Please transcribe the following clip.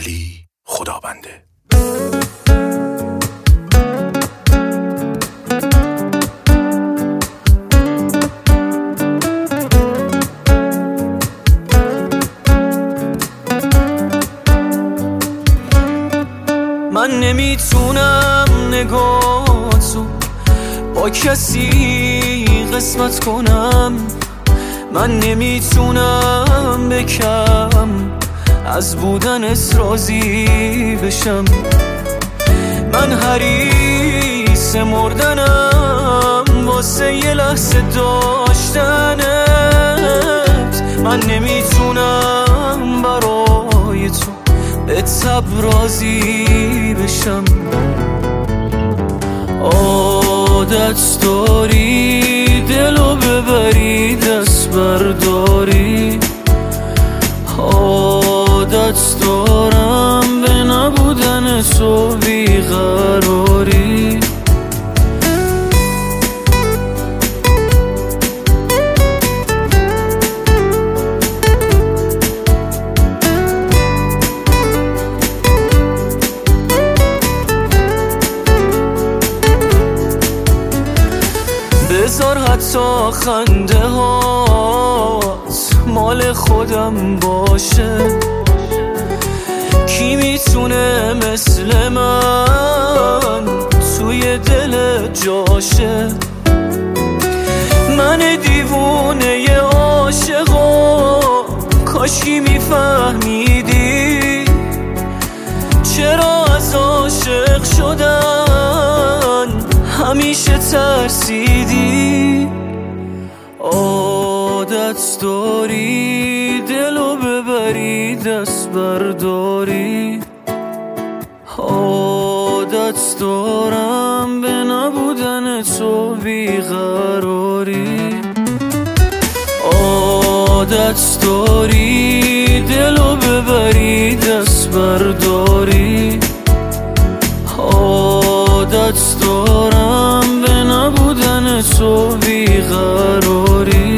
علی خدابنده. من نمیتونم نگاهتو با کسی قسمت کنم، من نمیتونم بکم از بودنت راضی بشم. من حریص مردنم واسه یه لحظه داشتنت، من نمیتونم برای تو به تب راضی بشم. عادت داری دلو ببری دست برداری، عادت دارم به نبودن تو بیقراری. بذار حتی خنده هات مال خودم باشه، کی میتونه مثل من توی دل جاشه؟ من دیوونه عاشقا کاشکی میفهمیدی چرا از عاشق شدن همیشه ترسیدی. عادت داری دلو ببری دست برداری، عادت دارم به نبودن تو بیقراری. عادت داری دلو ببری دست برداری، عادت دارم به نبودن تو بیقراری.